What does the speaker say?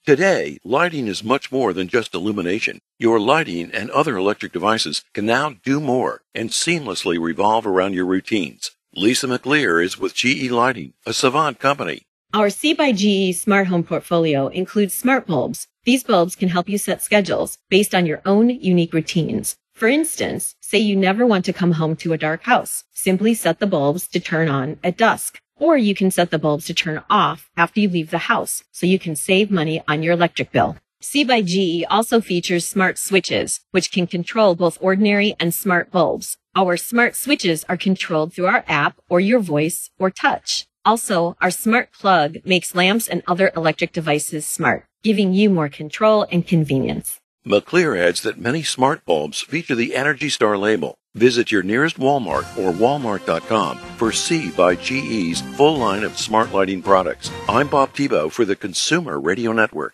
Today, lighting is much more than just illumination. Your lighting and other electric devices can now do more and seamlessly revolve around your routines. Lisa McLear is with GE Lighting, a Savant company. Our C by GE smart home portfolio includes smart bulbs. These bulbs can help you set schedules based on your own unique routines. For instance, say you never want to come home to a dark house. Simply set the bulbs to turn on at dusk. Or you can set the bulbs to turn off after you leave the house, so you can save money on your electric bill. C by GE also features smart switches, which can control both ordinary and smart bulbs. Our smart switches are controlled through our app or your voice or touch. Also, our smart plug makes lamps and other electric devices smart, giving you more control and convenience. McLear adds that many smart bulbs feature the Energy Star label. Visit your nearest Walmart or walmart.com for C by GE's full line of smart lighting products. I'm Bob Tebow for the Consumer Radio Network.